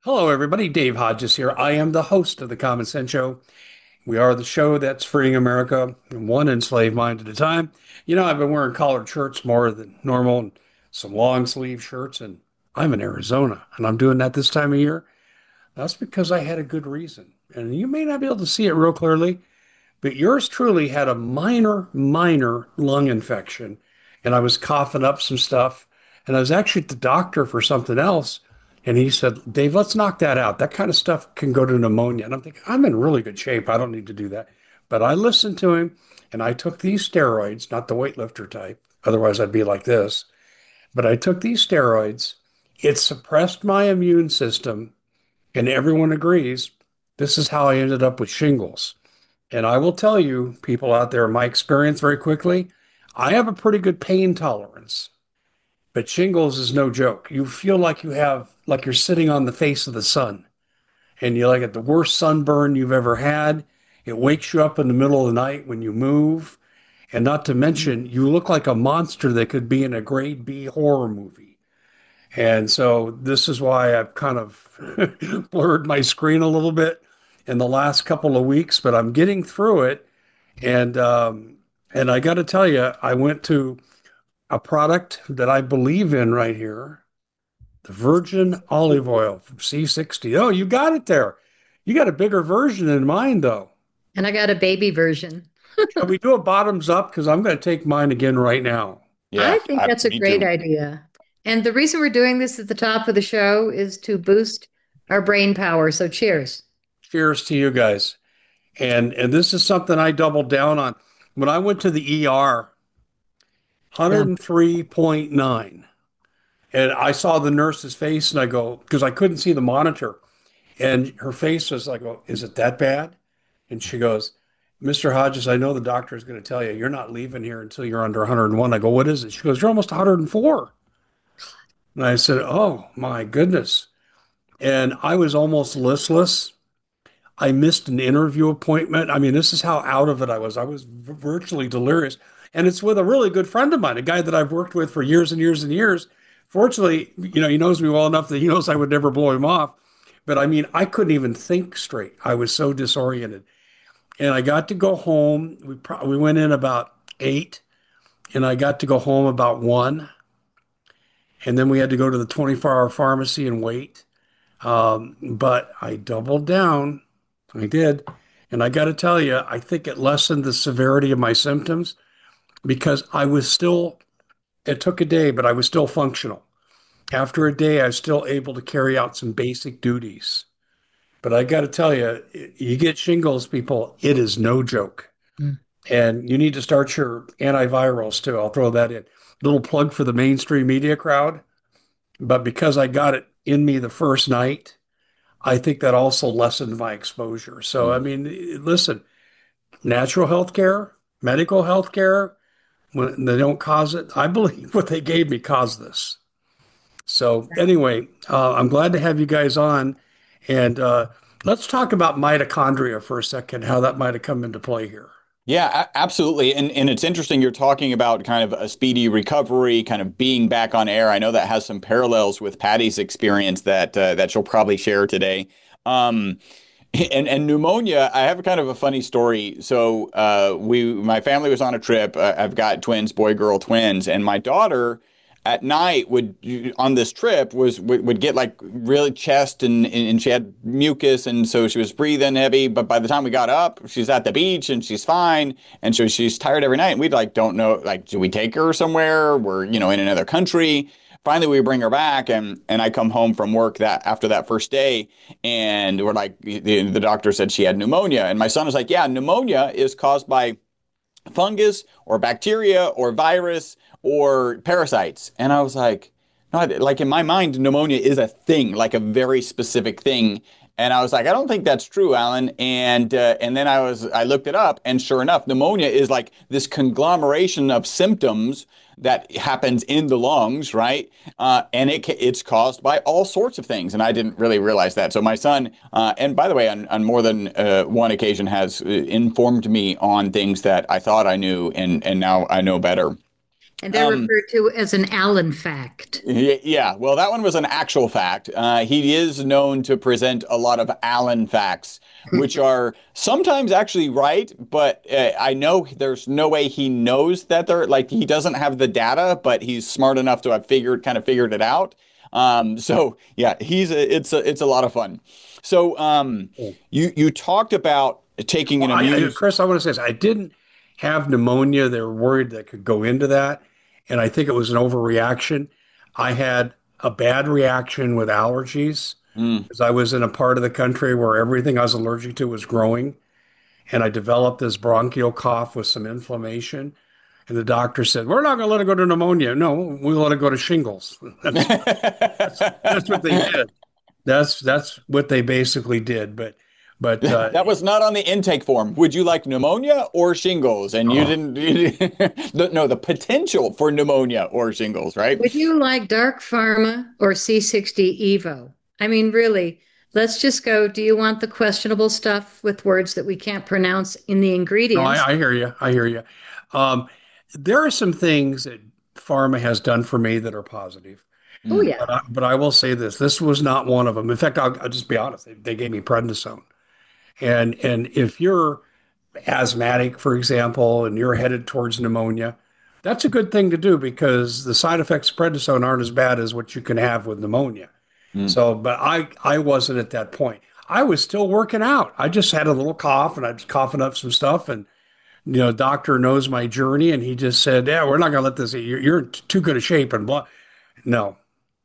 Hello, everybody. Dave Hodges here. I am the host of the Common Sense Show. We are the show that's freeing America one enslaved mind at a time. I've been wearing collared shirts more than normal and some long sleeve shirts, and I'm in Arizona, and I'm doing that this time of year. That's because I had a good reason. And you may not be able to see it real clearly, but yours truly had a minor lung infection, and I was coughing up some stuff. And I was actually at the doctor for something else. And he said, Dave, let's knock that out. That kind of stuff can go to pneumonia. And I'm thinking, I'm in really good shape. I don't need to do that. But I listened to him and I took these steroids, not the weightlifter type. Otherwise, I'd be like this. But I took these steroids. It suppressed my immune system. And everyone agrees this is how I ended up with shingles. And I will tell you, people out there, my experience very quickly, I have a pretty good pain tolerance, but shingles is no joke. You feel like you're sitting on the face of the sun and you like at the worst sunburn you've ever had. It wakes you up in the middle of the night when you move. And not to mention, you look like a monster that could be in a grade B horror movie. And so this is why I've kind of blurred my screen a little bit in the last couple of weeks, but I'm getting through it. And I got to tell you, I went to a product that I believe in right here, the virgin olive oil from C60. Oh, you got it there. You got a bigger version than mine, though. And I got a baby version. Shall we do a bottoms up? Because I'm going to take mine again right now. I Yeah, think that's a me great too. idea. And the reason we're doing this at the top of the show is to boost our brain power. So cheers. Cheers to you guys. And this is something I doubled down on. When I went to the ER, Yeah. 103.9. And I saw the nurse's face and I go, because I couldn't see the monitor. And her face was like, oh, is it that bad? And she goes, Mr. Hodges, I know the doctor is going to tell you, you're not leaving here until you're under 101. I go, what is it? She goes, you're almost 104. And I said, oh my goodness. And I was almost listless. I missed an interview appointment. I mean, this is how out of it I was. I was virtually delirious. And it's with a really good friend of mine, a guy that I've worked with for years and years and years. Fortunately, he knows me well enough that he knows I would never blow him off. But I mean, I couldn't even think straight. I was so disoriented. And I got to go home. We went in about 8, and I got to go home about 1. And then we had to go to the 24-hour pharmacy and wait. But I doubled down. I did. And I got to tell you, I think it lessened the severity of my symptoms because it took a day, but I was still functional. After a day, I was still able to carry out some basic duties. But I got to tell you, you get shingles, people, it is no joke. Mm. And you need to start your antivirals too. I'll throw that in. Little plug for the mainstream media crowd. But because I got it in me the first night, I think that also lessened my exposure. So, I Mm. mean, listen, natural health care, medical health care, when they don't cause it, I believe what they gave me caused this. So, anyway, I'm glad to have you guys on. And let's talk about mitochondria for a second, how that might have come into play here. Yeah, absolutely. And it's interesting you're talking about kind of a speedy recovery, kind of being back on air. I know that has some parallels with Patty's experience that she'll probably share today. Um, and pneumonia, I have a kind of a funny story. So my family was on a trip. I've got twins, boy girl twins, and my daughter at night would on this trip would get like really chest and she had mucus and so she was breathing heavy, but by the time we got up she's at the beach and she's fine, and so she's tired every night, and we like don't know, like, do we take her somewhere? We're in another country. Finally we bring her back, and I come home from work that after that first day, and we're like, the doctor said she had pneumonia, and my son was like, yeah, pneumonia is caused by fungus or bacteria or virus or parasites. And I was like, no, like in my mind, pneumonia is a thing, like a very specific thing. And I was like, I don't think that's true, Alan. And then I looked it up, and sure enough, pneumonia is like this conglomeration of symptoms that happens in the lungs, right? And it's caused by all sorts of things, and I didn't really realize that. So my son, and by the way, on more than one occasion, has informed me on things that I thought I knew, and now I know better. And they're referred to as an Allen fact. Yeah, well, that one was an actual fact. He is known to present a lot of Allen facts, which are sometimes actually right, but I know there's no way he knows that they're like he doesn't have the data, but he's smart enough to have figured it out. So yeah, it's a lot of fun. So you talked about taking an immune. Chris, I want to say this. I didn't have pneumonia. They were worried that could go into that. And I think it was an overreaction. I had a bad reaction with allergies because I was in a part of the country where everything I was allergic to was growing. And I developed this bronchial cough with some inflammation. And the doctor said, "We're not going to let it go to pneumonia. No, we'll let it go to shingles." That's what they did. That's what they basically did. But that was not on the intake form. Would you like pneumonia or shingles? And you didn't. No, the potential for pneumonia or shingles, right? Would you like Dark Pharma or C60 Evo? I mean, really, let's just go. Do you want the questionable stuff with words that we can't pronounce in the ingredients? No, I hear you. I hear you. There are some things that pharma has done for me that are positive. Oh, yeah. But I will say this. This was not one of them. In fact, I'll just be honest. They gave me prednisone. And if you're asthmatic, for example, and you're headed towards pneumonia, that's a good thing to do because the side effects of prednisone aren't as bad as what you can have with pneumonia. So, but I wasn't at that point. I was still working out. I just had a little cough and I was coughing up some stuff. And, doctor knows my journey. And he just said, "Yeah, we're not going to let this, you're in too good a shape and blah." No,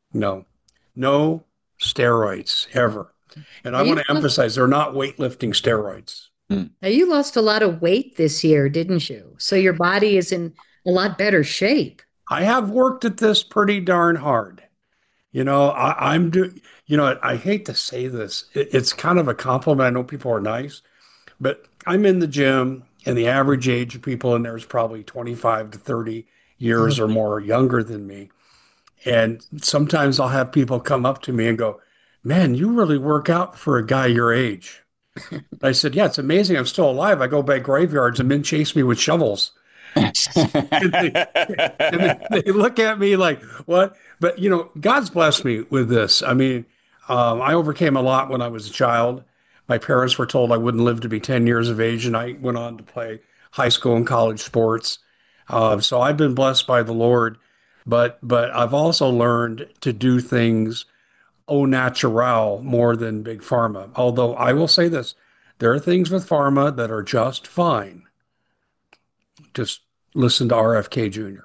no steroids ever. And I want to emphasize they're not weightlifting steroids. Now, you lost a lot of weight this year, didn't you? So your body is in a lot better shape. I have worked at this pretty darn hard. I'm doing, I hate to say this. It's kind of a compliment. I know people are nice, but I'm in the gym and the average age of people in there is probably 25 to 30 years or more younger than me. And sometimes I'll have people come up to me and go, "Man, you really work out for a guy your age." I said, "Yeah, it's amazing. I'm still alive. I go by graveyards and men chase me with shovels." and they look at me like, "What?" But, God's blessed me with this. I mean, I overcame a lot when I was a child. My parents were told I wouldn't live to be 10 years of age, and I went on to play high school and college sports. So I've been blessed by the Lord. But I've also learned to do things au natural more than big pharma. Although I will say this, there are things with pharma that are just fine. Just listen to RFK Jr.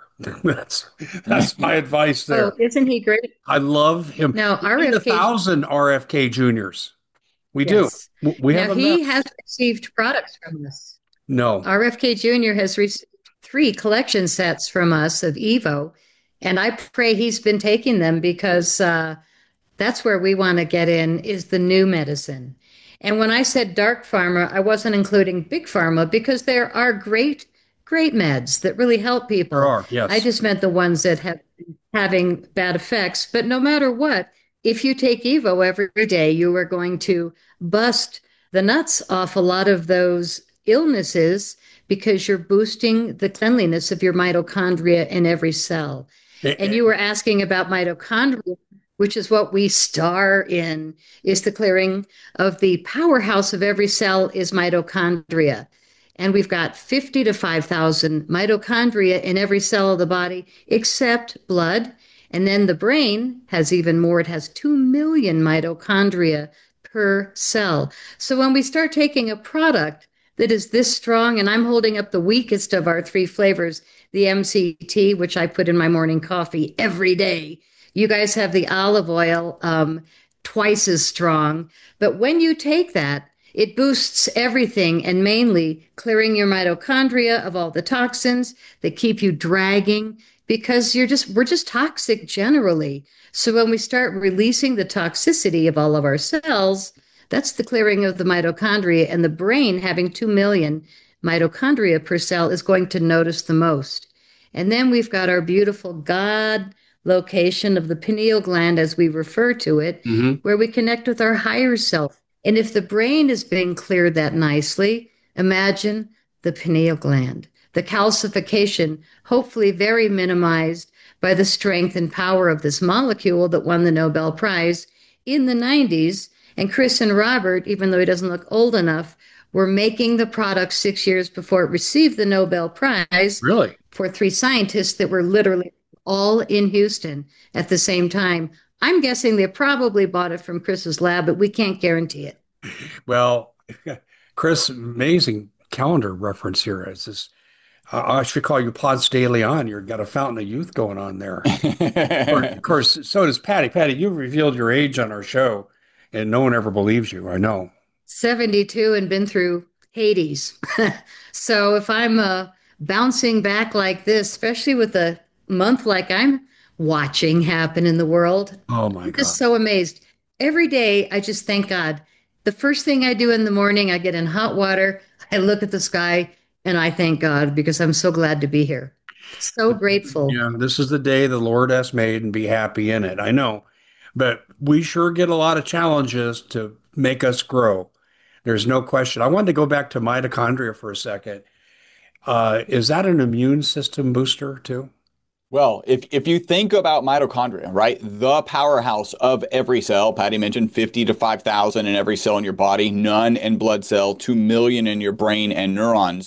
That's my advice there. Oh, isn't he great? I love him. Now, RFK, 1,000 RFK Juniors. We do. We have. He has received products from us. No. RFK Jr. has received 3 collection sets from us of Evo. And I pray he's been taking them because that's where we want to get in is the new medicine. And when I said dark pharma, I wasn't including big pharma because there are great meds that really help people. There are, yes. I just meant the ones that have having bad effects. But no matter what, if you take Evo every day, you are going to bust the nuts off a lot of those illnesses because you're boosting the cleanliness of your mitochondria in every cell. And you were asking about mitochondria, which is what we star in, is the clearing of the powerhouse of every cell is mitochondria. And we've got 50 to 5,000 mitochondria in every cell of the body, except blood. And then the brain has even more. It has 2 million mitochondria per cell. So when we start taking a product that is this strong, and I'm holding up the weakest of our 3 flavors, the MCT, which I put in my morning coffee every day. You guys have the olive oil, twice as strong. But when you take that, it boosts everything and mainly clearing your mitochondria of all the toxins that keep you dragging because we're just toxic generally. So when we start releasing the toxicity of all of our cells, that's the clearing of the mitochondria, and the brain having 2 million mitochondria per cell is going to notice the most. And then we've got our beautiful God location of the pineal gland, as we refer to it, where we connect with our higher self. And if the brain is being cleared that nicely, imagine the pineal gland. the calcification, hopefully very minimized by the strength and power of this molecule that won the Nobel Prize in the 90s. And Chris and Robert, even though he doesn't look old enough, were making the product 6 years before it received the Nobel Prize Really? for three scientists that were literally all in Houston at the same time. I'm guessing they probably bought it from Chris's lab, but we can't guarantee it. Well, Chris, amazing calendar reference here. It's this, I should call you Ponce de Leon. You've got a fountain of youth going on there. Of course, so does Patty. Patty, you revealed your age on our show, and no one ever believes you. I know. 72 and been through Hades. So if I'm bouncing back like this, especially with a month like I'm watching happen in the world, Oh my I'm God. just so amazed. Every day, I just thank God. The first thing I do in the morning, I get in hot water, I look at the sky, and I thank God because I'm so glad to be here. So grateful. Yeah, this is the day the Lord has made and be happy in it. I know. But we sure get a lot of challenges to make us grow. There's no question. I wanted to go back to mitochondria for a second. Is that an immune system booster too? Well, if you think about mitochondria, right, the powerhouse of every cell, Patty mentioned 50 to 5,000 in every cell in your body, none in blood cell, 2 million in your brain and neurons.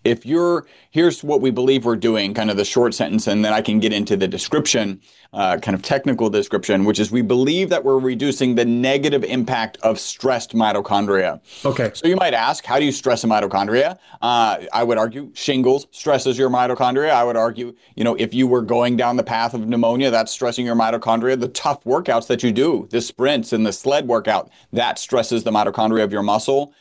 Here's what we believe we're doing, kind of the short sentence, and then I can get into the description, kind of technical description, which is we believe that we're reducing the negative impact of stressed mitochondria. Okay. So you might ask, how do you stress a mitochondria? I would argue shingles stresses your mitochondria. I would argue, if you were going down the path of pneumonia, that's stressing your mitochondria. The tough workouts that you do, the sprints and the sled workout, that stresses the mitochondria of your muscle.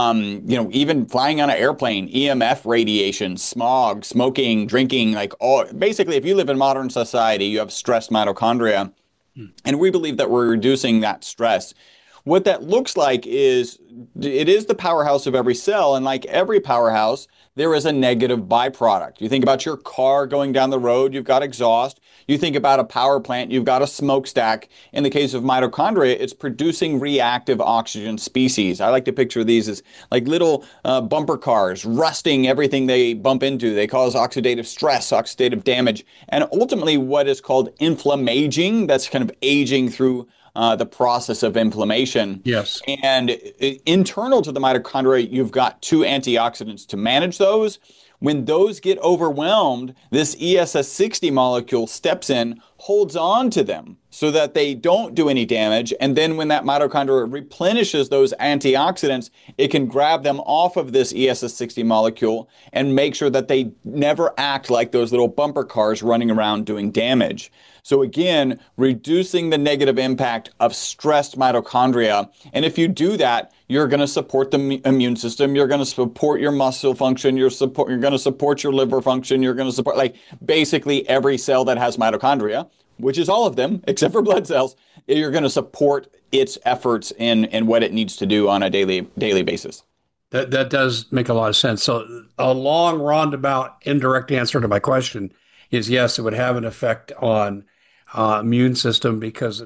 Even flying on an airplane, EMF radiation, smog, smoking, drinking, basically, if you live in modern society, you have stressed mitochondria. And we believe that we're reducing that stress. What that looks like is it is the powerhouse of every cell. And like every powerhouse, there is a negative byproduct. You think about your car going down the road, you've got exhaust. You think about a power plant, you've got a smokestack. In the case of mitochondria, it's producing reactive oxygen species. I like to picture these as like little bumper cars, rusting everything they bump into. They cause oxidative stress, oxidative damage, and ultimately what is called inflammaging, that's kind of aging through the process of inflammation. Yes. And internal to the mitochondria, you've got two antioxidants to manage those. When those get overwhelmed, this ESS60 molecule steps in, holds on to them so that they don't do any damage. And then when that mitochondria replenishes those antioxidants, it can grab them off of this ESS60 molecule and make sure that they never act like those little bumper cars running around doing damage. So again, reducing the negative impact of stressed mitochondria. And if you do that, you're going to support the immune system. You're going to support your muscle function. You're going to support your liver function. You're going to support basically every cell that has mitochondria, which is all of them except for blood cells. You're going to support its efforts in what it needs to do on a daily basis. That does make a lot of sense. So a long roundabout indirect answer to my question is yes, it would have an effect on immune system because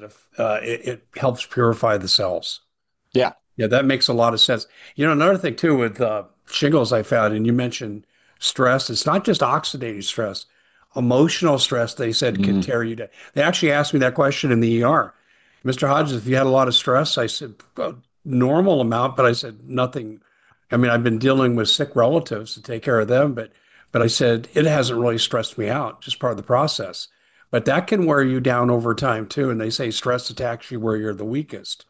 it helps purify the cells. Yeah. Yeah, that makes a lot of sense. Another thing too with shingles I found, and you mentioned stress, it's not just oxidative stress, emotional stress, they said can tear you down. They actually asked me that question in the ER. Mr. Hodges, if you had a lot of stress, I said, normal amount, but I said nothing. I mean, I've been dealing with sick relatives to take care of them, but I said it hasn't really stressed me out, just part of the process. But that can wear you down over time too. And they say stress attacks you where you're the weakest.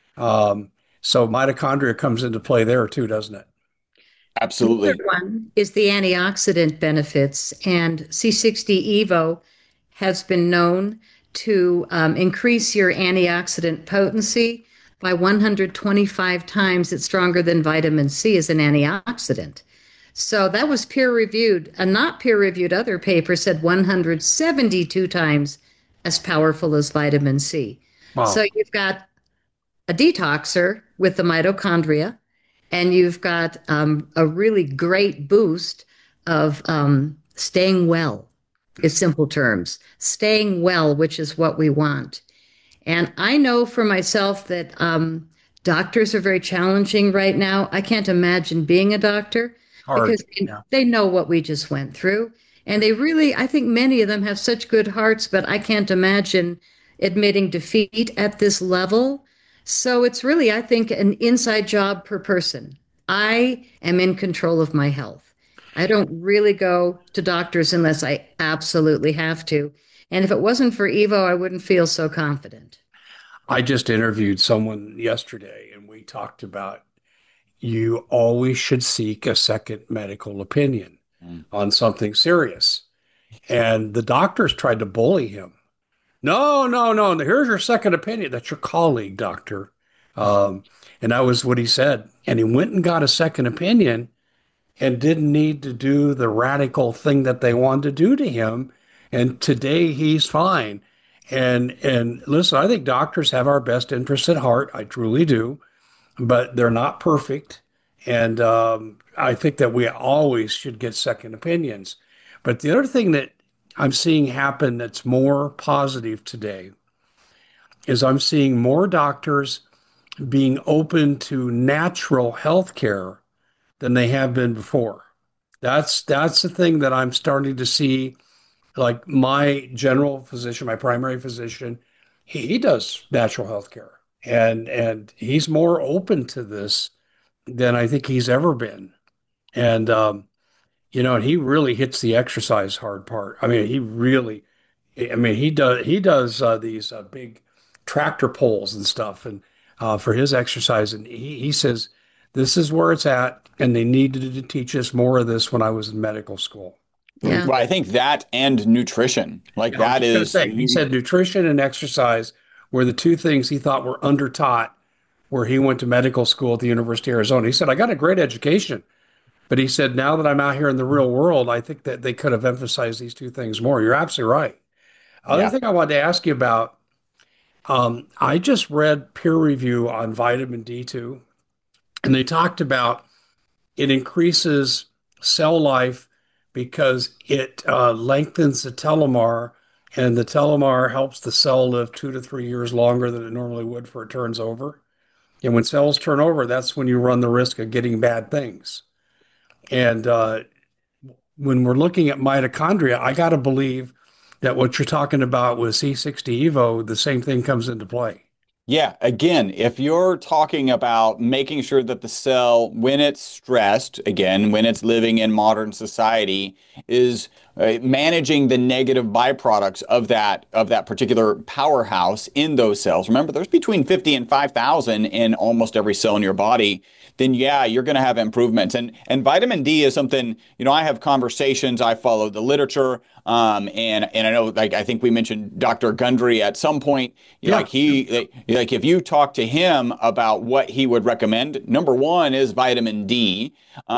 So mitochondria comes into play there too, doesn't it? The other Absolutely. one is the antioxidant benefits, and C60 Evo has been known to increase your antioxidant potency by 125 times. It's stronger than vitamin C as an antioxidant. So that was peer reviewed. A not peer reviewed other paper said 172 times as powerful as vitamin C. Wow. So you've got a detoxer with the mitochondria, and you've got a really great boost of staying well, in simple terms, staying well, which is what we want. And I know for myself that doctors are very challenging right now. I can't imagine being a doctor, hard. because Yeah. they know what we just went through. And they really, I think many of them have such good hearts, but I can't imagine admitting defeat at this level. So it's really, I think, an inside job per person. I am in control of my health. I don't really go to doctors unless I absolutely have to. And if it wasn't for Evo, I wouldn't feel so confident. I just interviewed someone yesterday and we talked about you always should seek a second medical opinion Mm. on something serious. And the doctors tried to bully him. No, no, no. Here's your second opinion. That's your colleague, doctor. Um, and that was what he said. And he went and got a second opinion and didn't need to do the radical thing that they wanted to do to him. And today he's fine. And listen, I think doctors have our best interests at heart. I truly do, but they're not perfect. And I think that we always should get second opinions. But the other thing that I'm seeing happen that's more positive today is I'm seeing more doctors being open to natural health care than they have been before. That's the thing that I'm starting to see. Like my general physician, my primary physician, he does natural health care, and he's more open to this than I think he's ever been. And and he really hits the exercise hard part. I mean, he really, I mean, he does these big tractor pulls and stuff, and for his exercise, and he says this is where it's at, and they needed to teach us more of this when I was in medical school. Yeah. Well, I think that and nutrition, like Yeah, I was that just going to is say, he said nutrition and exercise were the two things he thought were under taught where he went to medical school at the University of Arizona. He said, I got a great education. But he said, now that I'm out here in the real world, I think that they could have emphasized these two things more. You're absolutely right. Other yeah. thing I wanted to ask you about, I just read peer review on vitamin D2, and they talked about it increases cell life because it lengthens the telomere, and the telomere helps the cell live 2 to 3 years longer than it normally would for it turns over. And when cells turn over, that's when you run the risk of getting bad things. And when we're looking at mitochondria, I got to believe that what you're talking about with C60 Evo, the same thing comes into play. Yeah, again, if you're talking about making sure that the cell, when it's stressed, again, when it's living in modern society, is managing the negative byproducts of that particular powerhouse in those cells. Remember, there's between 50 and 5,000 in almost every cell in your body. Then yeah, you're going to have improvements. And vitamin D is something, I have conversations, I follow the literature, and I know, like, I think we mentioned Dr. Gundry at some point. Yeah. Like if you talk to him about what he would recommend, number one is vitamin D,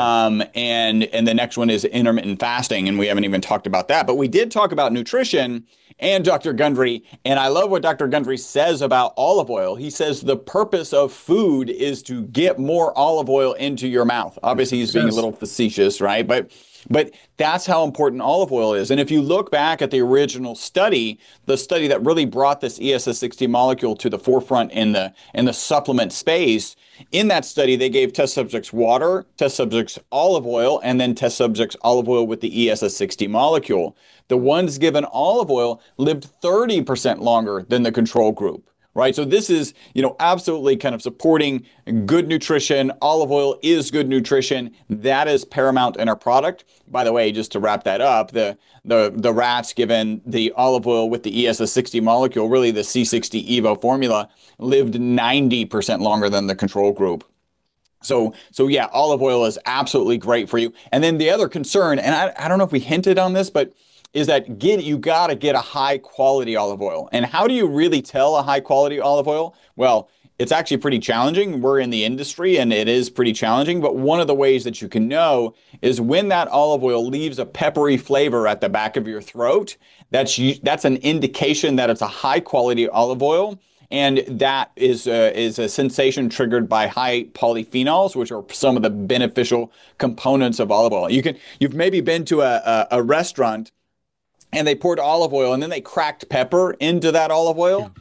and the next one is intermittent fasting, and we haven't even talked about that. But we did talk about nutrition and Dr. Gundry, and I love what Dr. Gundry says about olive oil. He says the purpose of food is to get more olive oil into your mouth. Obviously, he's being a little facetious, right? But that's how important olive oil is. And if you look back at the original study, the study that really brought this ESS60 molecule to the forefront in the supplement space, in that study, they gave test subjects water, test subjects olive oil, and then test subjects olive oil with the ESS60 molecule. The ones given olive oil lived 30% longer than the control group. Right. So this is, absolutely kind of supporting good nutrition. Olive oil is good nutrition. That is paramount in our product. By the way, just to wrap that up, the rats given the olive oil with the ESS60 molecule, really the C60 Evo formula, lived 90% longer than the control group. So yeah, olive oil is absolutely great for you. And then the other concern, and I don't know if we hinted on this, but is that you got to get a high quality olive oil. And how do you really tell a high quality olive oil? Well, it's actually pretty challenging. We're in the industry and it is pretty challenging. But one of the ways that you can know is when that olive oil leaves a peppery flavor at the back of your throat, that's an indication that it's a high quality olive oil. And that is a sensation triggered by high polyphenols, which are some of the beneficial components of olive oil. You've maybe been to a restaurant and they poured olive oil and then they cracked pepper into that olive oil.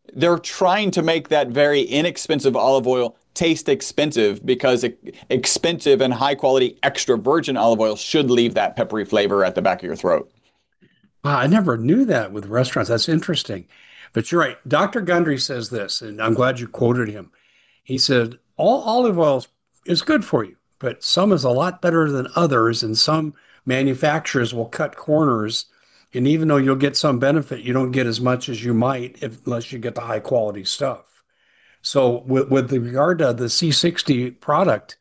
They're trying to make that very inexpensive olive oil taste expensive because expensive and high quality extra virgin olive oil should leave that peppery flavor at the back of your throat. Wow, I never knew that with restaurants. That's interesting. But you're right. Dr. Gundry says this, and I'm glad you quoted him. He said, all olive oil is good for you, but some is a lot better than others, and some manufacturers will cut corners. And even though you'll get some benefit, you don't get as much as you might unless you get the high quality stuff. So, with regard to the C60 product,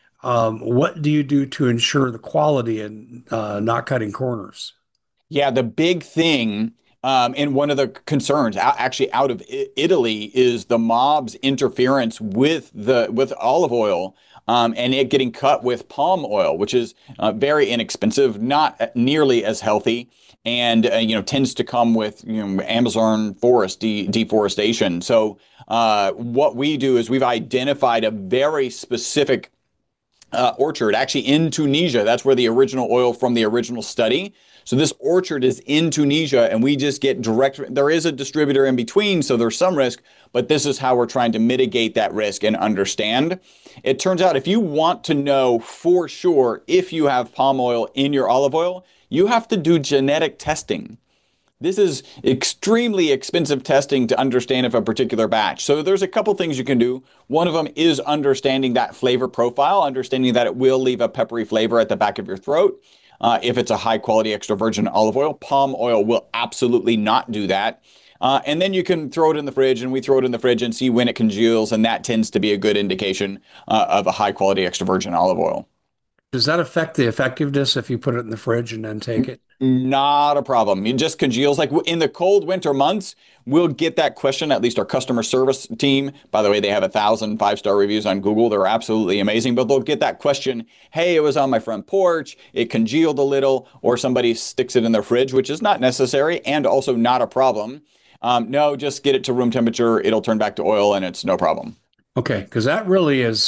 what do you do to ensure the quality and not cutting corners? Yeah, the big thing, and one of the concerns actually out of Italy is the mob's interference with olive oil, and it getting cut with palm oil, which is very inexpensive, not nearly as healthy, and tends to come with Amazon forest deforestation. So what we do is we've identified a very specific orchard actually in Tunisia. That's where the original oil from the original study. So this orchard is in Tunisia, and we just get direct. There is a distributor in between, so there's some risk, but this is how we're trying to mitigate that risk and understand. It turns out if you want to know for sure if you have palm oil in your olive oil, you have to do genetic testing. This is extremely expensive testing to understand if a particular batch. So there's a couple things you can do. One of them is understanding that flavor profile, understanding that it will leave a peppery flavor at the back of your throat. If it's a high quality extra virgin olive oil, palm oil will absolutely not do that. And then you can throw it in the fridge, and we throw it in the fridge and see when it congeals, and that tends to be a good indication of a high quality extra virgin olive oil. Does that affect the effectiveness if you put it in the fridge and then take it? Not a problem. It just congeals. Like in the cold winter months, we'll get that question, at least our customer service team. By the way, they have 1,000 five-star reviews on Google. They're absolutely amazing. But they'll get that question, hey, it was on my front porch, it congealed a little, or somebody sticks it in their fridge, which is not necessary and also not a problem. No, just get it to room temperature. It'll turn back to oil and it's no problem. Okay, because that really is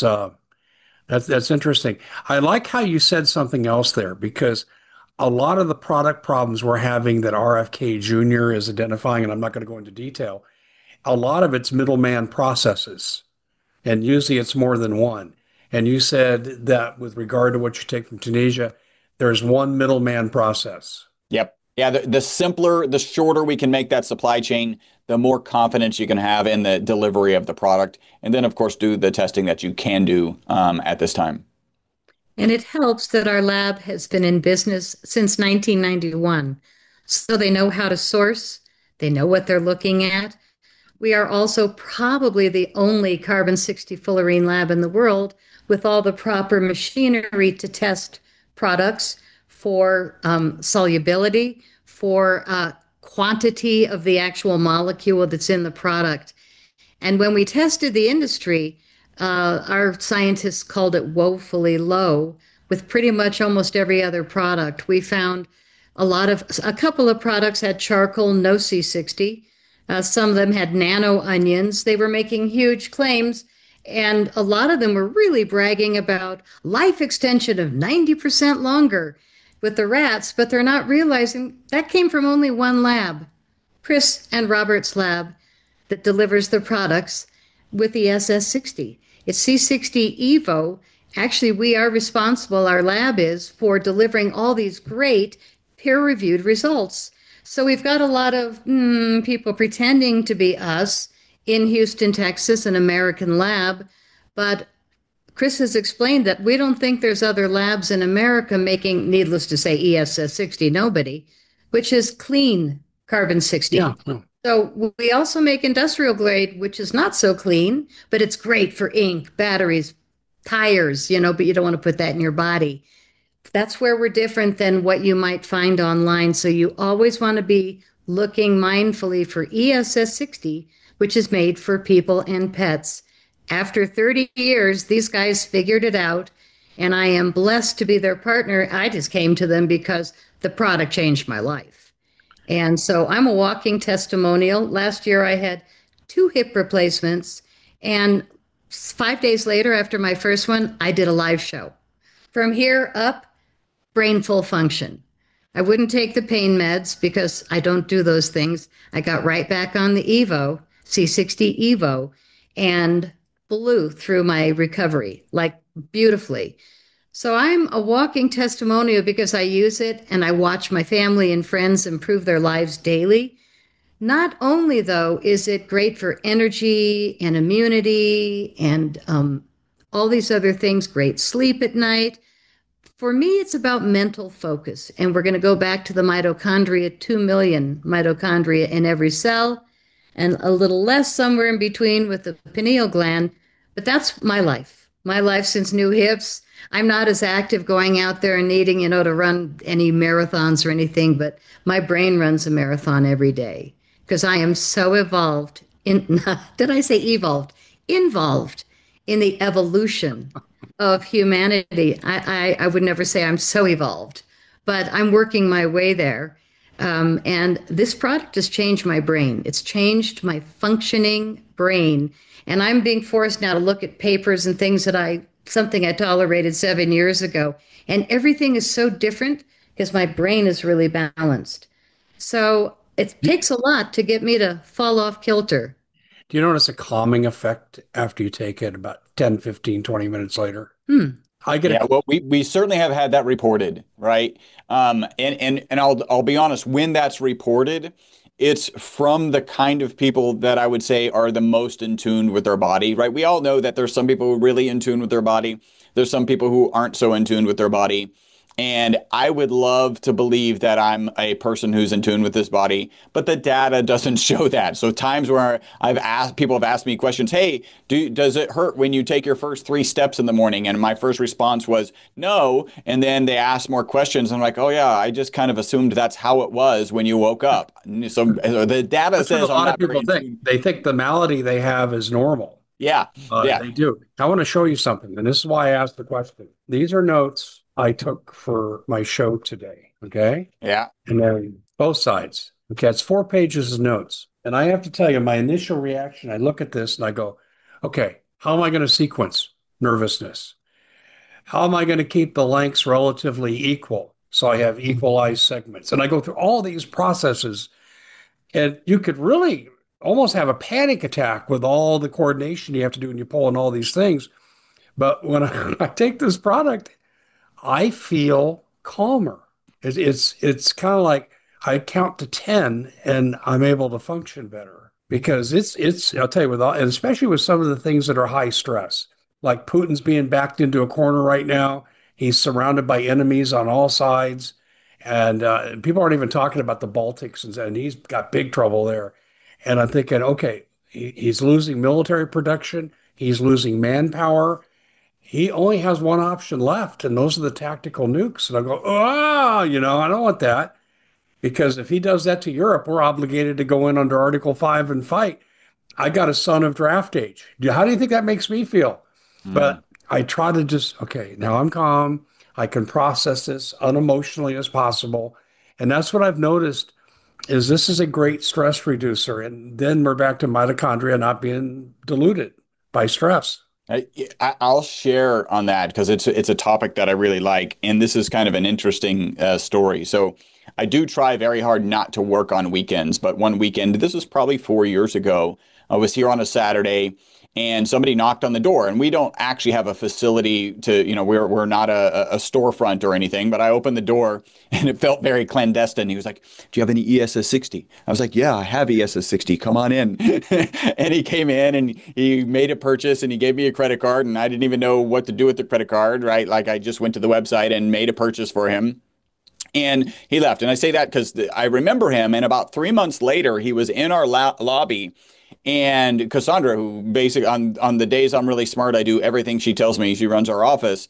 that's interesting. I like how you said something else there because a lot of the product problems we're having that RFK Jr. is identifying, and I'm not going to go into detail, a lot of it's middleman processes, and usually it's more than one. And you said that with regard to what you take from Tunisia, there's one middleman process. Yep. Yeah, the simpler, the shorter we can make that supply chain, the more confidence you can have in the delivery of the product. And then, of course, do the testing that you can do at this time. And it helps that our lab has been in business since 1991. So they know how to source, they know what they're looking at. We are also probably the only carbon 60 fullerene lab in the world with all the proper machinery to test products for solubility, for quantity of the actual molecule that's in the product. And when we tested the industry, our scientists called it woefully low with pretty much almost every other product. We found a couple of products had charcoal, no C60. Some of them had nano onions. They were making huge claims, and a lot of them were really bragging about life extension of 90% longer with the rats, but they're not realizing that came from only one lab, Chris and Robert's lab, that delivers the products with the SS60. It's C60 Evo. Actually, we are responsible, our lab is, for delivering all these great peer-reviewed results. So we've got a lot of people pretending to be us in Houston, Texas, an American lab, but Chris has explained that we don't think there's other labs in America making, needless to say, ESS 60, nobody, which is clean carbon 60. Yeah. So we also make industrial grade, which is not so clean, but it's great for ink, batteries, tires, but you don't want to put that in your body. That's where we're different than what you might find online. So you always want to be looking mindfully for ESS 60, which is made for people and pets. After 30 years, these guys figured it out, and I am blessed to be their partner. I just came to them because the product changed my life. And so I'm a walking testimonial. Last year, I had 2 hip replacements, and 5 days later, after my first one, I did a live show. From here up, brain full function. I wouldn't take the pain meds because I don't do those things. I got right back on the Evo. C60 Evo and blew through my recovery like beautifully. So I'm a walking testimonial because I use it and I watch my family and friends improve their lives daily. Not only, though, is it great for energy and immunity and all these other things, great sleep at night. For me, it's about mental focus. And we're going to go back to the mitochondria, 2 million mitochondria in every cell, and a little less somewhere in between with the pineal gland. But that's my life. My life since New Hips. I'm not as active going out there and needing, to run any marathons or anything, but my brain runs a marathon every day because I am so evolved did I say evolved? Involved in the evolution of humanity. I would never say I'm so evolved, but I'm working my way there. And this product has changed my brain. It's changed my functioning brain. And I'm being forced now to look at papers and things something I tolerated 7 years ago. And everything is so different because my brain is really balanced. So it takes a lot to get me to fall off kilter. Do you notice a calming effect after you take it about 10, 15, 20 minutes later? I get Yeah, well, we certainly have had that reported, right? And I'll be honest, when that's reported, it's from the kind of people that I would say are the most in tune with their body, right? We all know that there's some people who are really in tune with their body. There's some people who aren't so in tune with their body. And I would love to believe that I'm a person who's in tune with this body, but the data doesn't show that. So times where people have asked me questions, hey, does it hurt when you take your first 3 steps in the morning? And my first response was no. And then they asked more questions. And I'm like, oh yeah, I just kind of assumed that's how it was when you woke up. So the data that's says what a lot I'm of people think. They think the malady they have is normal. Yeah, yeah. They do. I want to show you something, and this is why I asked the question. These are notes I took for my show today. Okay. Yeah. And then both sides. Okay. It's 4 pages of notes. And I have to tell you, my initial reaction, I look at this and I go, okay, how am I going to sequence nervousness? How am I going to keep the lengths relatively equal? So I have equalized segments. And I go through all these processes, and you could really almost have a panic attack with all the coordination you have to do when you pull in all these things. But when I take this product, I feel calmer. It's kind of like I count to 10 and I'm able to function better because I'll tell you and especially with some of the things that are high stress, like Putin's being backed into a corner right now. He's surrounded by enemies on all sides, and people aren't even talking about the Baltics, and he's got big trouble there. And I'm thinking, okay, he's losing military production, he's losing manpower. He only has one option left, and those are the tactical nukes. And I go, I don't want that, because if he does that to Europe, we're obligated to go in under Article 5 and fight. I got a son of draft age. How do you think that makes me feel? But I try to just, okay, now I'm calm. I can process this unemotionally as possible. And that's what I've noticed is this is a great stress reducer. And then we're back to mitochondria not being diluted by stress. I'll share on that because it's a topic that I really like, and this is kind of an interesting story. So I do try very hard not to work on weekends, but one weekend, this was probably 4 years ago, I was here on a Saturday, and somebody knocked on the door, and we don't actually have a facility to, we're not a storefront or anything, but I opened the door and it felt very clandestine. He was like, do you have any ESS60? I was like, yeah, I have ESS60. Come on in. And he came in and he made a purchase and he gave me a credit card, and I didn't even know what to do with the credit card, right? Like I just went to the website and made a purchase for him. And he left. And I say that because I remember him. And about 3 months later, he was in our lobby. And Cassandra, who basically on the days I'm really smart, I do everything she tells me. She runs our office.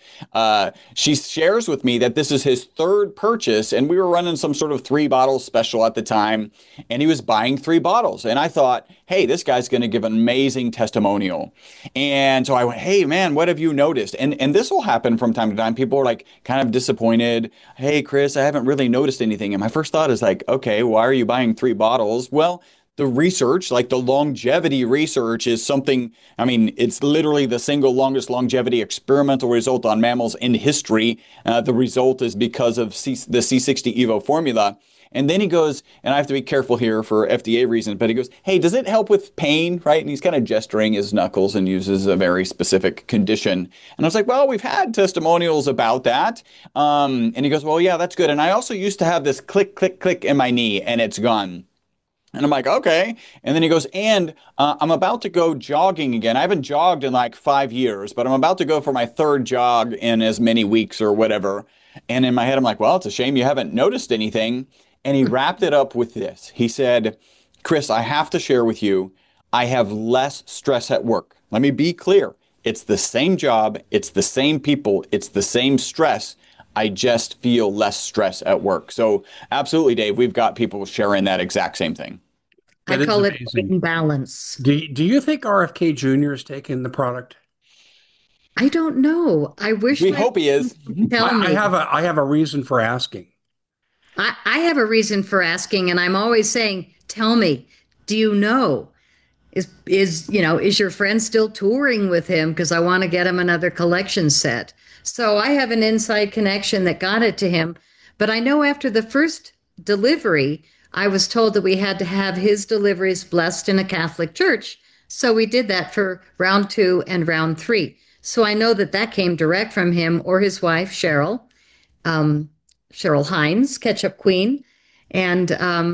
She shares with me that this is his 3rd purchase, and we were running some sort of 3-bottle special at the time, and he was buying 3 bottles. And I thought, hey, this guy's going to give an amazing testimonial. And so I went, hey, man, what have you noticed? And this will happen from time to time. People are like kind of disappointed. Hey, Chris, I haven't really noticed anything. And my first thought is like, okay, why are you buying 3 bottles? Well, the research, like the longevity research, is something, I mean, it's literally the single longest longevity experimental result on mammals in history. The result is because of the C60 Evo formula. And then he goes, and I have to be careful here for FDA reasons, but he goes, hey, does it help with pain? Right? And he's kind of gesturing his knuckles and uses a very specific condition. And I was like, well, we've had testimonials about that. And he goes, well, yeah, that's good. And I also used to have this click, click, click in my knee, and it's gone. And I'm like, okay. And then he goes, and I'm about to go jogging again. I haven't jogged in like 5 years, but I'm about to go for my third jog in as many weeks or whatever. And in my head, I'm like, well, it's a shame you haven't noticed anything. And he wrapped it up with this. He said, Chris, I have to share with you, I have less stress at work. Let me be clear. It's the same job. It's the same people. It's the same stress. I just feel less stress at work. So absolutely, Dave, we've got people sharing that exact same thing. I That is call it amazing. balance. Do you think RFK Jr. is taking the product? I don't know. I wish We my hope he is. would tell me. I have a reason for asking. I have a reason for asking, and I'm always saying, tell me, do you know? Is your friend still touring with him? Because I want to get him another collection set. So I have an inside connection that got it to him. But I know after the first delivery, I was told that we had to have his deliveries blessed in a Catholic church. So we did that for round two and round three. So I know that that came direct from him or his wife, um, Cheryl Hines, Ketchup Queen. And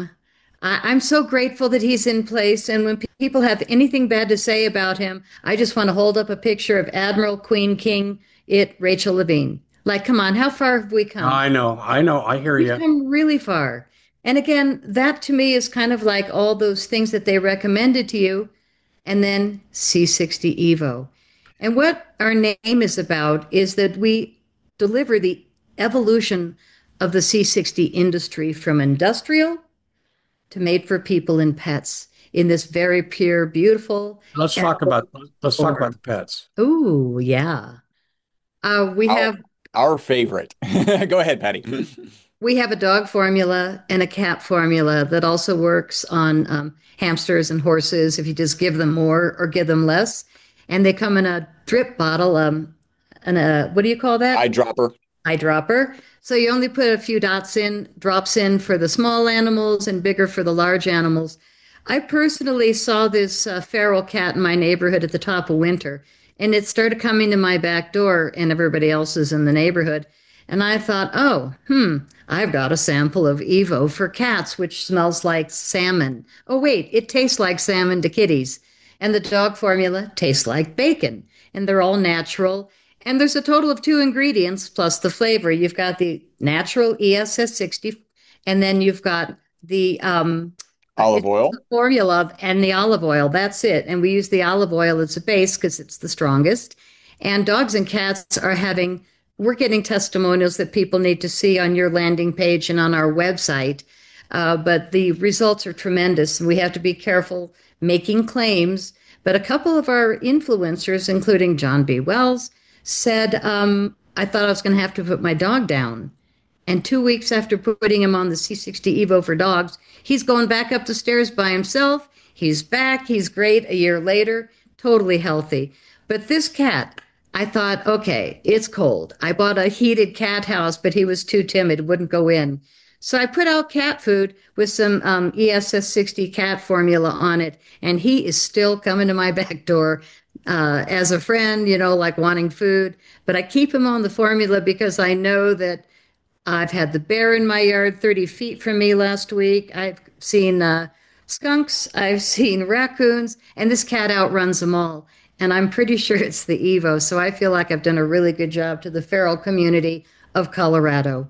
I'm so grateful that he's in place. And when people have anything bad to say about him, I just want to hold up a picture of Admiral Queen King, Rachel Levine. Like, come on, how far have we come? I know, I hear We've you. come really far. And again, that to me is kind of like all those things that they recommended to you, and then C60 Evo. And what our name is about is that we deliver the evolution of the C60 industry from industrial to made for people and pets in this very pure, beautiful, Let's talk ethical about let's talk about form. the pets. Oh, yeah. We Our, have our favorite. Go ahead, Patty. we have a dog formula and a cat formula that also works on hamsters and horses if you just give them more or give them less. And they come in a drip bottle, and a what do you call that? Eyedropper. Eyedropper. So you only put a few drops in for the small animals and bigger for the large animals. I personally saw this feral cat in my neighborhood at the top of winter, and it started coming to my back door and everybody else's in the neighborhood. And I thought, oh, I've got a sample of Evo for cats, which smells like salmon. Oh, wait, it tastes like salmon to kitties. And the dog formula tastes like bacon. And they're all natural. And there's a total of two ingredients plus the flavor. You've got the natural ESS 60, and then you've got the Olive it's oil. the formula and the olive oil. That's it. And we use the olive oil as a base because it's the strongest. And dogs and cats we're getting testimonials that people need to see on your landing page and on our website. But the results are tremendous. And we have to be careful making claims. But a couple of our influencers, including John B. Wells, said, I thought I was going to have to put my dog down. And 2 weeks after putting him on the C60 Evo for dogs, he's going back up the stairs by himself. He's back. He's great a year later, totally healthy. But this cat, I thought, okay, it's cold. I bought a heated cat house, but he was too timid, wouldn't go in. So I put out cat food with some ESS 60 cat formula on it, and he is still coming to my back door as a friend, like wanting food. But I keep him on the formula because I know that I've had the bear in my yard 30 feet from me last week. I've seen skunks, I've seen raccoons, and this cat outruns them all. And I'm pretty sure it's the Evo. So I feel like I've done a really good job to the feral community of Colorado.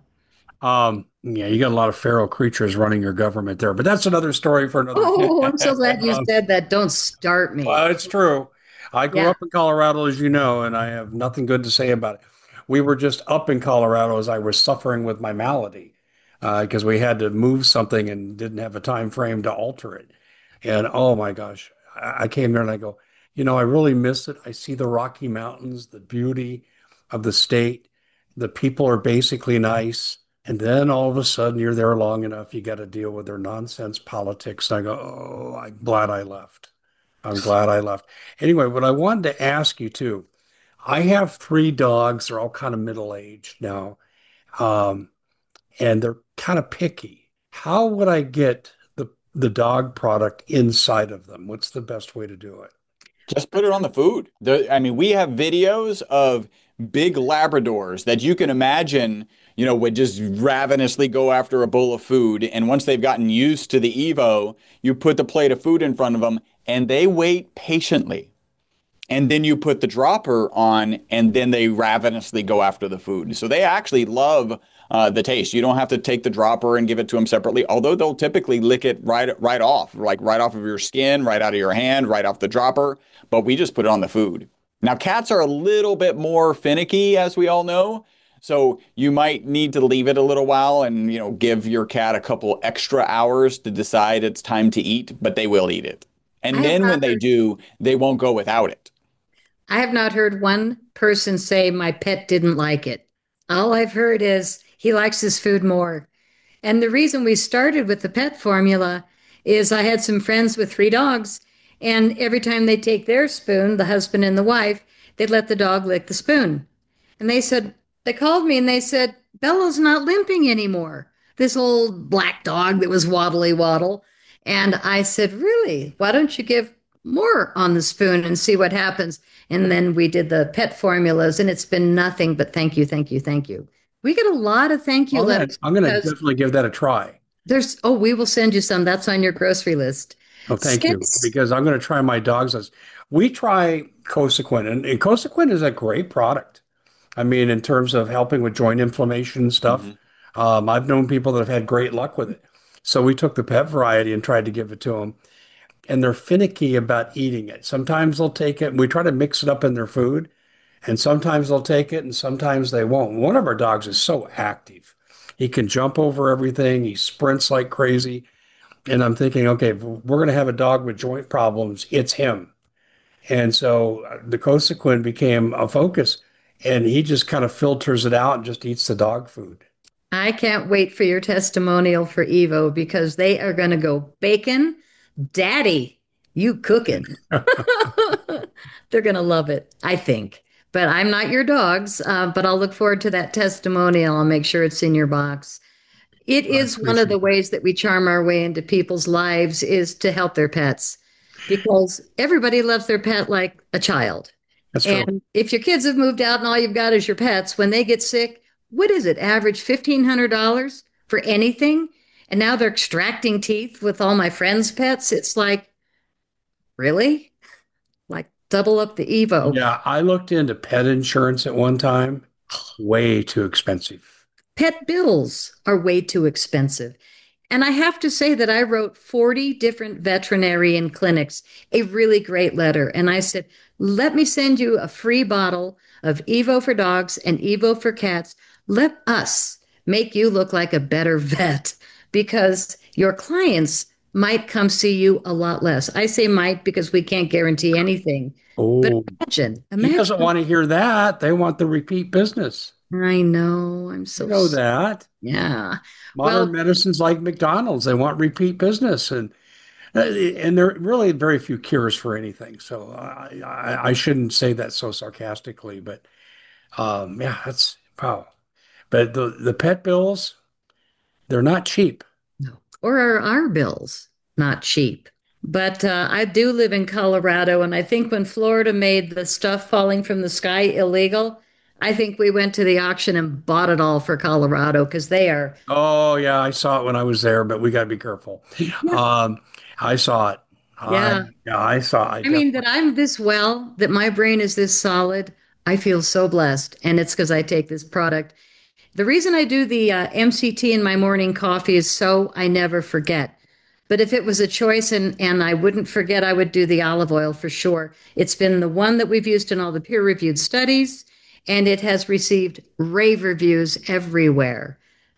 Yeah, you got a lot of feral creatures running your government there, but that's another story for another day. Oh, I'm so glad you said that. Don't start me. Well, it's true. I grew Yeah. up in Colorado, as you know, and I have nothing good to say about it. We were just up in Colorado as I was suffering with my malady because we had to move something and didn't have a time frame to alter it. And oh my gosh, I came there and I go, I really miss it. I see the Rocky Mountains, the beauty of the state. The people are basically nice. And then all of a sudden, you're there long enough, you got to deal with their nonsense politics. And I go, oh, I'm glad I left. I'm glad I left. Anyway, what I wanted to ask you too, I have three dogs. They're all kind of middle-aged now, um, and they're kind of picky. how would I get the dog product inside of them? What's the best way to do it? Just put it on the food. I mean, we have videos of big Labradors that you can imagine, would just ravenously go after a bowl of food. And once they've gotten used to the Evo, you put the plate of food in front of them and they wait patiently. And then you put the dropper on, and then they ravenously go after the food. So they actually love the taste. You don't have to take the dropper and give it to them separately, although they'll typically lick it right off, like right off of your skin, right out of your hand, right off the dropper. But we just put it on the food. Now, cats are a little bit more finicky, as we all know. So you might need to leave it a little while and, give your cat a couple extra hours to decide it's time to eat, but they will eat it. And then when they do, they won't go without it. I have not heard one person say my pet didn't like it. All I've heard is he likes his food more. And the reason we started with the pet formula is I had some friends with 3 dogs, and every time they take their spoon, the husband and the wife, they'd let the dog lick the spoon. And they called me and they said, Bella's not limping anymore. This old black dog that was waddly waddle. And I said, really? Why don't you give more on the spoon and see what happens? And then we did the pet formulas, and it's been nothing but thank you, thank you, thank you. We get a lot of thank you letters. I'm going to definitely give that a try. We will send you some. That's on your grocery list. Oh, thank you. Because I'm going to try my dog's list. We try Cosequin, and Cosequin is a great product. I mean, in terms of helping with joint inflammation and stuff, I've known people that have had great luck with it. So we took the pet variety and tried to give it to them. And they're finicky about eating it. Sometimes they'll take it, and we try to mix it up in their food. And sometimes they'll take it, and sometimes they won't. One of our dogs is so active. He can jump over everything. He sprints like crazy. And I'm thinking, okay, if we're going to have a dog with joint problems, it's him. And so the Cosequin became a focus, and he just kind of filters it out and just eats the dog food. I can't wait for your testimonial for Evo, because they are going to go, Bacon, Daddy, you cooking. They're going to love it, I think. But I'm not your dogs, but I'll look forward to that testimonial. I'll make sure it's in your box. It is one of the ways that we charm our way into people's lives, is to help their pets, because everybody loves their pet like a child. That's true. And if your kids have moved out and all you've got is your pets, when they get sick, what is it? Average $1,500 for anything? And now they're extracting teeth with all my friends' pets. It's like, really? Like double up the Evo. Yeah, I looked into pet insurance at one time. Way too expensive. Pet bills are way too expensive. And I have to say that I wrote 40 different veterinarian clinics a really great letter. And I said, let me send you a free bottle of Evo for dogs and Evo for cats. Let us make you look like a better vet, because your clients might come see you a lot less. I say might because we can't guarantee anything. Oh, but imagine. He doesn't want to hear that. They want the repeat business. I know. I'm so You know that. Yeah. Modern medicine's like McDonald's. They want repeat business, and there are really very few cures for anything. So I shouldn't say that so sarcastically, but yeah, that's wow. But the pet bills, they're not cheap. No. Or are our bills not cheap? But I do live in Colorado, and I think when Florida made the stuff falling from the sky illegal, I think we went to the auction and bought it all for Colorado, because they are. Oh yeah, I saw it when I was there, but we got to be careful. Yeah. I saw it. Yeah. I saw it. I mean, that I'm this well, that my brain is this solid. I feel so blessed, and it's because I take this product. The reason I do the MCT in my morning coffee is so I never forget. But if it was a choice and I wouldn't forget, I would do the olive oil for sure. It's been the one that we've used in all the peer-reviewed studies, and it has received rave reviews everywhere.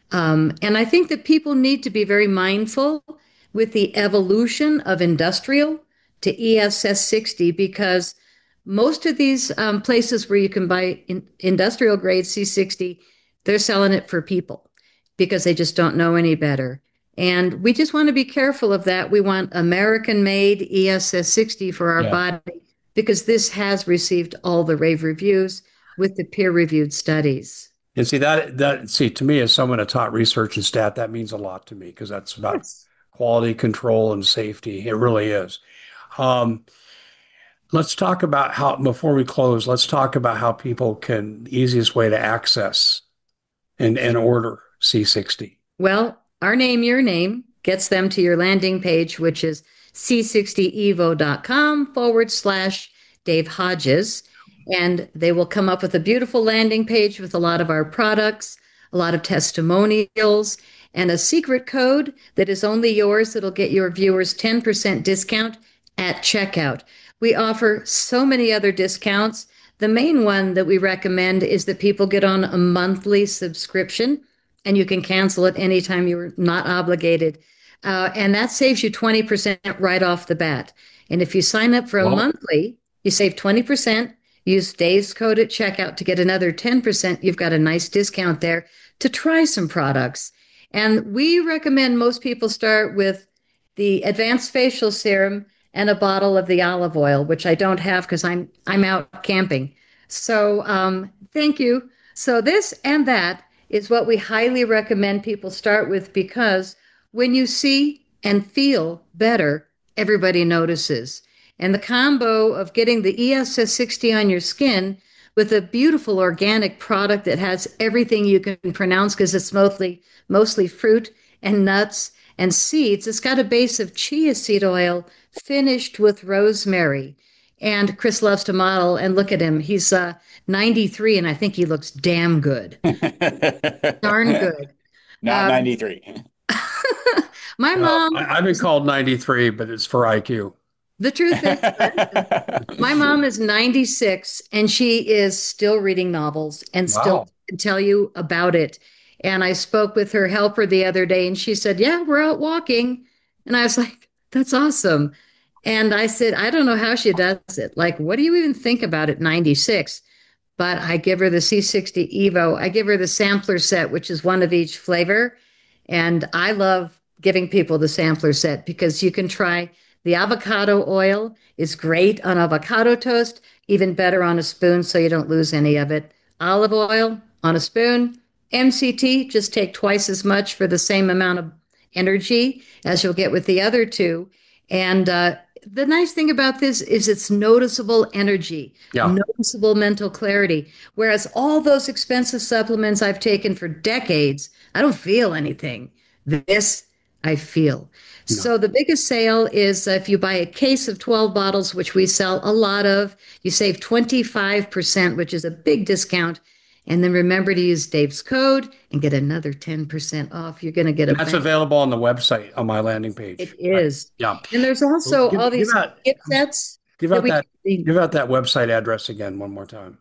And I think that people need to be very mindful with the evolution of industrial to ESS 60, because most of these places where you can buy industrial grade C60, they're selling it for people because they just don't know any better. And we just want to be careful of that. We want American-made ESS 60 for our body, because this has received all the rave reviews with the peer-reviewed studies. And see that to me, as someone that taught research and stat, that means a lot to me because that's about Yes. quality control and safety. It really is. Um, let's talk about how, before we close, let's talk about how people can, the easiest way to access and order C60. Well, our name, your name gets them to your landing page, which is c60evo.com/Dave Hodges. And they will come up with a beautiful landing page with a lot of our products, a lot of testimonials, and a secret code that is only yours that'll get your viewers 10% discount at checkout. We offer so many other discounts. The main one that we recommend is that people get on a monthly subscription and you can cancel it anytime you're not obligated. And that saves you 20% right off the bat. And if you sign up for a Well, monthly, you save 20%. Use Dave's code at checkout to get another 10%. You've got a nice discount there to try some products. And we recommend most people start with the advanced facial serum and a bottle of the olive oil, which I don't have because I'm out camping. So thank you. So this and that is what we highly recommend people start with because when you see and feel better, everybody notices. And the combo of getting the ESS 60 on your skin with a beautiful organic product that has everything you can pronounce because it's mostly fruit and nuts and seeds. It's got a base of chia seed oil finished with rosemary. And Chris loves to model, and look at him. He's 93, and I think he looks damn good. Darn good. Not Um, 93. my well, mom, I've been called 93, but it's for IQ. the truth is, my mom is 96 and she is still reading novels and still Wow. can tell you about it. And I spoke with her helper the other day and she said, "Yeah, we're out walking." And I was like, "That's awesome." And I said, "I don't know how she does it. Like, what do you even think about at 96?" But I give her the C60 Evo. I give her the sampler set, which is one of each flavor. And I love giving people the sampler set because you can try the avocado oil is great on avocado toast, even better on a spoon so you don't lose any of it. Olive oil on a spoon. MCT, just take twice as much for the same amount of energy as you'll get with the other two. And the nice thing about this is it's noticeable energy, Yeah. noticeable mental clarity. Whereas all those expensive supplements I've taken for decades, I don't feel anything. This I feel. No. So the biggest sale is if you buy a case of 12 bottles, which we sell a lot of, you save 25%, which is a big discount. And then remember to use Dave's code and get another 10% off. You're going to get a And that's bang. available on the website on my landing page. It Right. is. Yeah. And there's Well, also all these gift I'm sets give that out we that can give out that website address again one more time.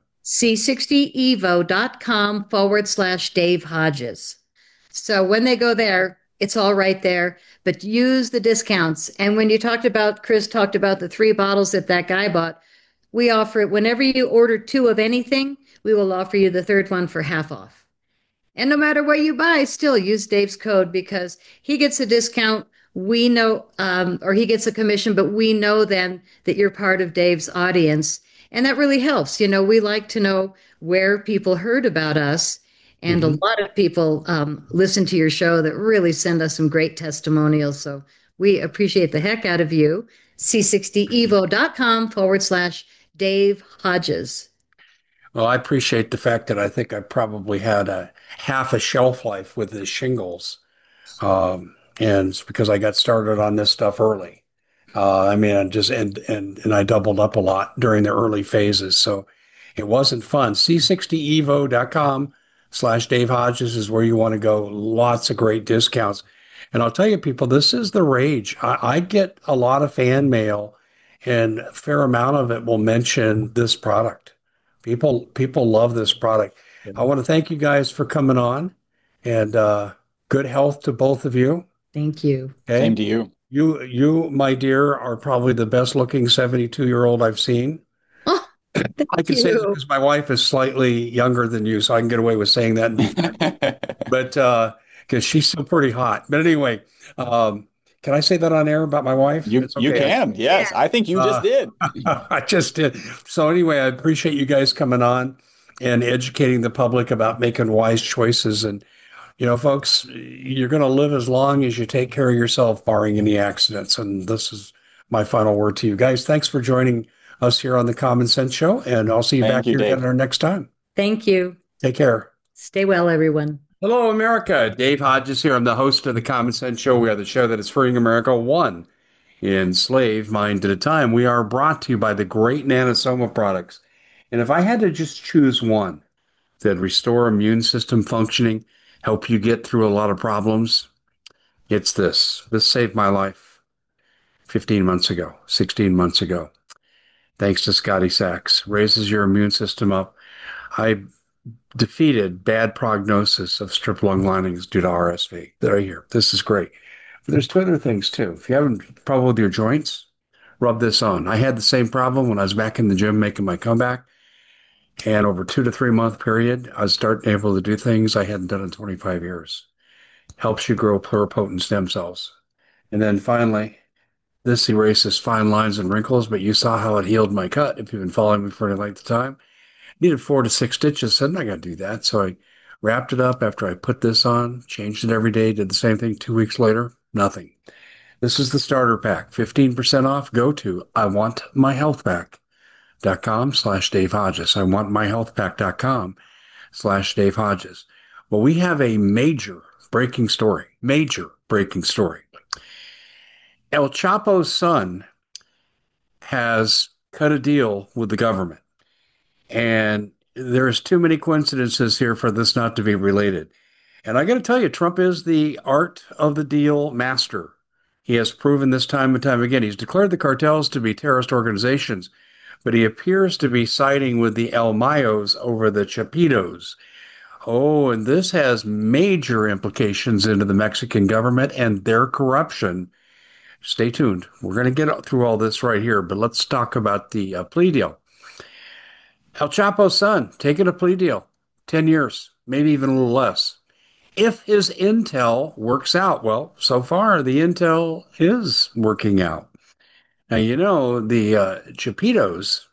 c60evo.com/Dave Hodges. So when they go there, it's all right there, but use the discounts. And when you talked about, Chris talked about the 3 bottles that that guy bought, we offer it whenever you order 2 of anything, we will offer you the third one for half off. And no matter what you buy, still use Dave's code because he gets a discount. We know, or he gets a commission, but we know then that you're part of Dave's audience. And that really helps. You know, we like to know where people heard about us. And a Mhm. lot of people listen to your show that really send us some great testimonials. So we appreciate the heck out of you. c60evo.com/Dave Hodges. Well, I appreciate the fact that I think I probably had a half a shelf life with the shingles. And it's because I got started on this stuff early. I mean, I just and I doubled up a lot during the early phases. So it wasn't fun. C60evo.com/Dave Hodges is where you want to go. Lots of great discounts. And I'll tell you, people, this is the rage. I get a lot of fan mail, and a fair amount of it will mention this product. People love this product. I want to thank you guys for coming on, and good health to both of you. Thank you. Same Okay. to you. You, my dear, are probably the best looking 72-year-old I've seen. Oh, I thank can say that you. because my wife is slightly younger than you, so I can get away with saying that in defense. But because she's still pretty hot. But anyway, can I say that on air about my wife? You It's you okay. can. Yeah. Yes, I think you just Uh, did. I just did. So anyway, I appreciate you guys coming on. and educating the public about making wise choices. And, folks, you're going to live as long as you take care of yourself, barring any accidents. And this is my final word to you guys. Thanks for joining us here on the Common Sense Show, and I'll see you Thank back you, here again Dave. our next time. Thank you. Take care. Stay well, everyone. Hello, America. Dave Hodges here. I'm the host of the Common Sense Show. We are the show that is freeing America one enslaved mind at a time. We are brought to you by the great Nanosoma products. And if I had to just choose one that restore immune system functioning, help you get through a lot of problems, it's this. This saved my life 15 months ago, 16 months ago. Thanks to Scotty Sachs. Raises your immune system up. I defeated bad prognosis of strep lung linings due to RSV. There here. This is great. But there's two other things too. If you haven't a problem with your joints, rub this on. I had the same problem when I was back in the gym making my comeback. And over 2 to 3 month period, I was starting able to do things I hadn't done in 25 years. Helps you grow pluripotent stem cells. And then finally, this erases fine lines and wrinkles, but you saw how it healed my cut if you've been following me for any length of time. Needed 4 to 6 stitches. Said, I got to do that. So I wrapped it up after I put this on, changed it every day, did the same thing 2 weeks later, nothing. This is the starter pack, 15% off. Go to iwantmyhealthpack.com/Dave Hodges. iwantmyhealthpack.com/Dave Hodges. Well, we have a major breaking story. El Chapo's son has cut a deal with the government. And there's too many coincidences here for this not to be related. And I got to tell you, Trump is the art of the deal master. He has proven this time and time again. He's declared the cartels to be terrorist organizations, but he appears to be siding with the El Mayos over the Chapitos. Oh, and this has major implications into the Mexican government and their corruption. Stay tuned. We're going to get through all this right here, but let's talk about the plea deal. El Chapo's son taking a plea deal, 10 years, maybe even a little less. If his intel works out, well, so far the intel is working out. Now, the Chapitos,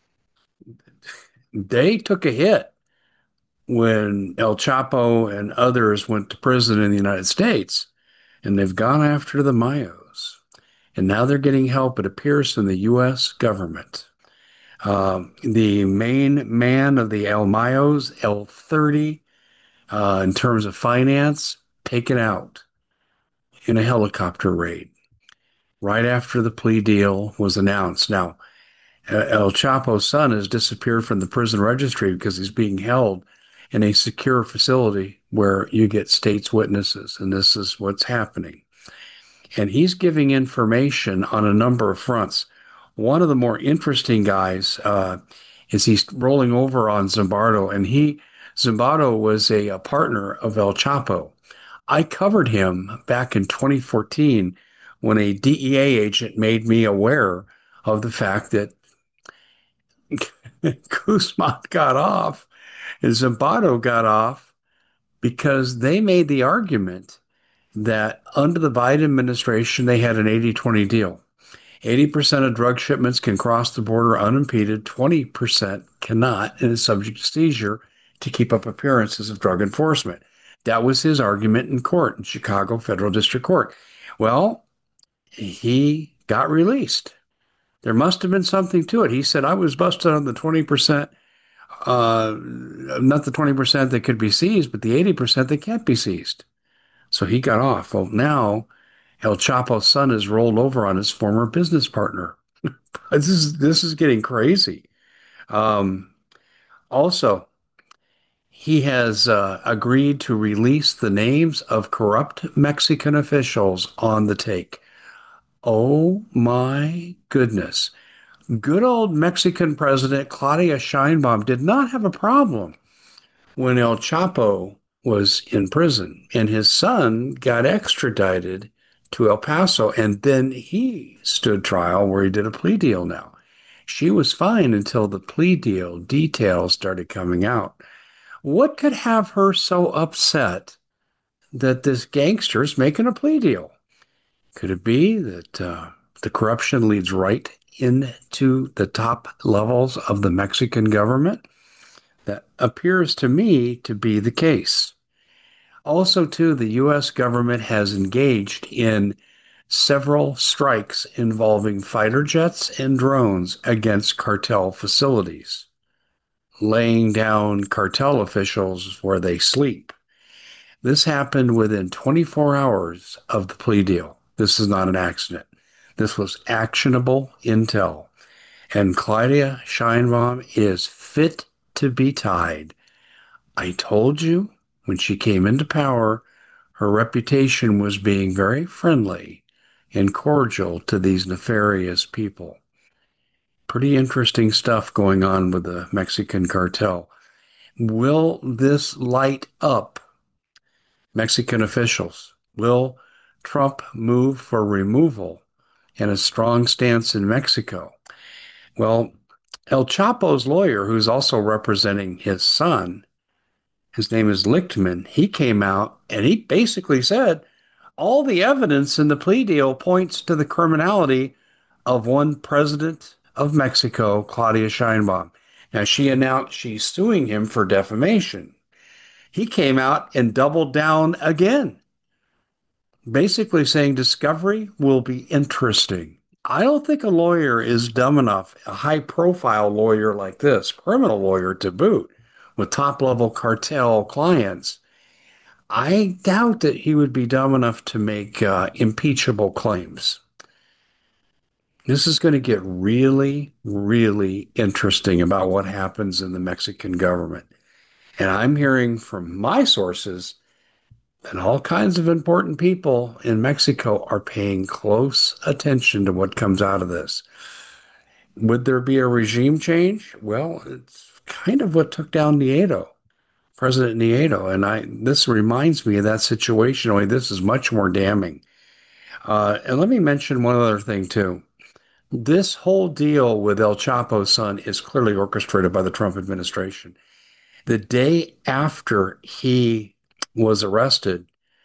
they took a hit when El Chapo and others went to prison in the United States, and they've gone after the Mayos. And now they're getting help, it appears, from the U.S. government. The main man of the El Mayos, El-30, in terms of finance, taken out in a helicopter raid right after the plea deal was announced. Now, El Chapo's son has disappeared from the prison registry because he's being held in a secure facility where you get state's witnesses, and this is what's happening. And he's giving information on a number of fronts. One of the more interesting guys is he's rolling over on Zimbardo, and Zimbardo was a partner of El Chapo. I covered him back in 2014 when a DEA agent made me aware of the fact that Guzman got off and Zimbardo got off because they made the argument that under the Biden administration, they had an 80-20 deal. 80% of drug shipments can cross the border unimpeded, 20% cannot, and is subject to seizure to keep up appearances of drug enforcement. That was his argument in court, in Chicago Federal District Court. Well, he got released. There must have been something to it. He said, I was busted on the 20%, not the 20% that could be seized, but the 80% that can't be seized. So he got off. Well, now El Chapo's son has rolled over on his former business partner. This is getting crazy. Also, he has agreed to release the names of corrupt Mexican officials on the take. Oh my goodness. Good old Mexican President Claudia Sheinbaum did not have a problem when El Chapo was in prison, and his son got extradited to El Paso, and then he stood trial where he did a plea deal now. She was fine until the plea deal details started coming out. What could have her so upset that this gangster's making a plea deal? Could it be that the corruption leads right into the top levels of the Mexican government? That appears to me to be the case. Also, too, the U.S. government has engaged in several strikes involving fighter jets and drones against cartel facilities, laying down cartel officials where they sleep. This happened within 24 hours of the plea deal. This is not an accident. This was actionable intel. And Claudia Sheinbaum is fit to be tied. I told you when she came into power, her reputation was being very friendly and cordial to these nefarious people. Pretty interesting stuff going on with the Mexican cartel. Will this light up Mexican officials? Will Trump move for removal and a strong stance in Mexico? Well, El Chapo's lawyer, who's also representing his son, his name is Lichtman, he came out and he basically said all the evidence in the plea deal points to the criminality of one president of Mexico, Claudia Sheinbaum. Now, she announced she's suing him for defamation. He came out and doubled down again, basically saying discovery will be interesting. I don't think a lawyer is dumb enough, a high profile lawyer like this, criminal lawyer to boot, with top level cartel clients. I doubt that he would be dumb enough to make impeachable claims. This is going to get really, really interesting about what happens in the Mexican government. And I'm hearing from my sources that all kinds of important people in Mexico are paying close attention to what comes out of this. Would there be a regime change? Well, it's kind of what took down Nieto, President Nieto. And this reminds me of that situation, only this is much more damning. And let me mention one other thing, too. This whole deal with El Chapo's son is clearly orchestrated by the Trump administration. The day after he was arrested,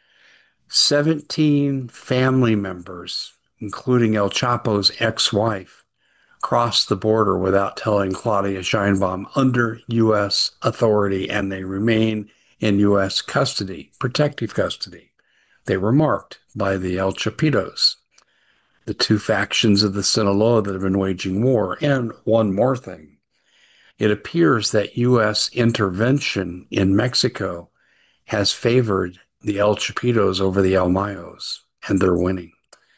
17 family members, including El Chapo's ex-wife, crossed the border without telling Claudia Sheinbaum under U.S. authority, and they remain in U.S. custody, protective custody. They were marked by the El Chapitos, the two factions of the Sinaloa that have been waging war. And one more thing. It appears that U.S. intervention in Mexico has favored the El Chapitos over the El Mayos, and they're winning.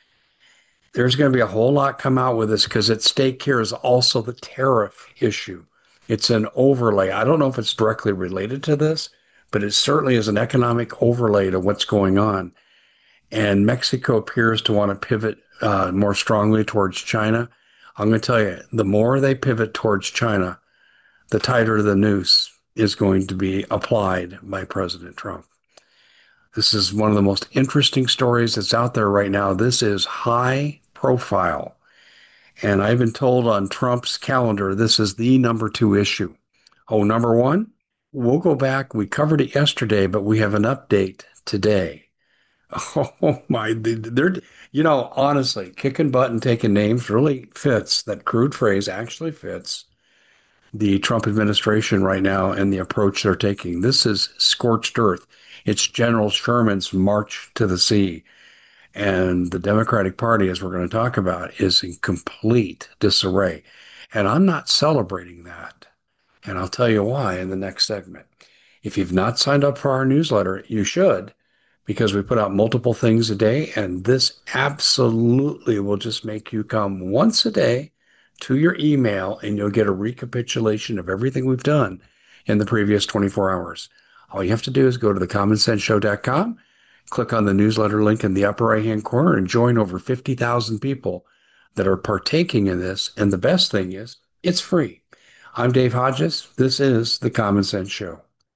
There's going to be a whole lot come out with this because at stake here is also the tariff issue. It's an overlay. I don't know if it's directly related to this, but it certainly is an economic overlay to what's going on. And Mexico appears to want to pivot more strongly towards China. I'm going to tell you, the more they pivot towards China, the tighter the noose is going to be applied by President Trump. This is one of the most interesting stories that's out there right now. This is high profile. And I've been told on Trump's calendar, this is the number 2 issue. Oh, number 1, we'll go back. We covered it yesterday, but we have an update today. Oh my, they're, honestly, kicking butt and taking names really fits. That crude phrase actually fits the Trump administration right now and the approach they're taking. This is scorched earth. It's General Sherman's march to the sea. And the Democratic Party, as we're going to talk about, is in complete disarray. And I'm not celebrating that. And I'll tell you why in the next segment. If you've not signed up for our newsletter, you should, because we put out multiple things a day. And this absolutely will just make you come once a day to your email, and you'll get a recapitulation of everything we've done in the previous 24 hours. All you have to do is go to thecommonsenseshow.com, click on the newsletter link in the upper right-hand corner, and join over 50,000 people that are partaking in this. And the best thing is, it's free. I'm Dave Hodges. This is The Common Sense Show.